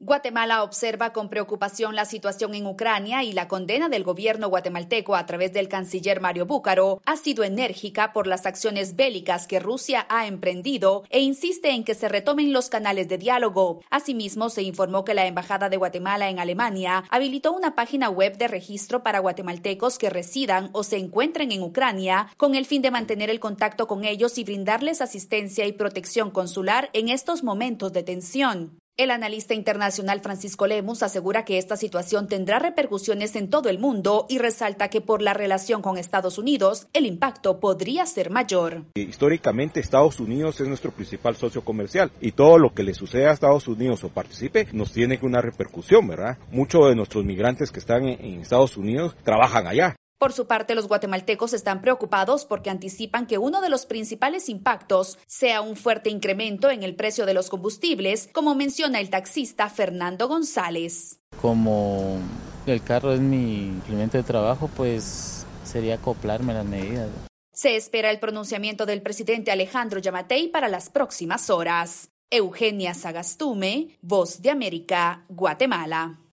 Guatemala observa con preocupación la situación en Ucrania y la condena del gobierno guatemalteco a través del canciller Mario Búcaro ha sido enérgica por las acciones bélicas que Rusia ha emprendido e insiste en que se retomen los canales de diálogo. Asimismo, se informó que la Embajada de Guatemala en Alemania habilitó una página web de registro para guatemaltecos que residan o se encuentren en Ucrania con el fin de mantener el contacto con ellos y brindarles asistencia y protección consular en estos momentos de tensión. El analista internacional Francisco Lemus asegura que esta situación tendrá repercusiones en todo el mundo y resalta que por la relación con Estados Unidos, el impacto podría ser mayor. Históricamente Estados Unidos es nuestro principal socio comercial y todo lo que le suceda a Estados Unidos o participe nos tiene una repercusión, ¿verdad? Muchos de nuestros migrantes que están en Estados Unidos trabajan allá. Por su parte, los guatemaltecos están preocupados porque anticipan que uno de los principales impactos sea un fuerte incremento en el precio de los combustibles, como menciona el taxista Fernando González. Como el carro es mi implemento de trabajo, pues sería acoplarme a las medidas. Se espera el pronunciamiento del presidente Alejandro Yamatei para las próximas horas. Eugenia Sagastume, Voz de América, Guatemala.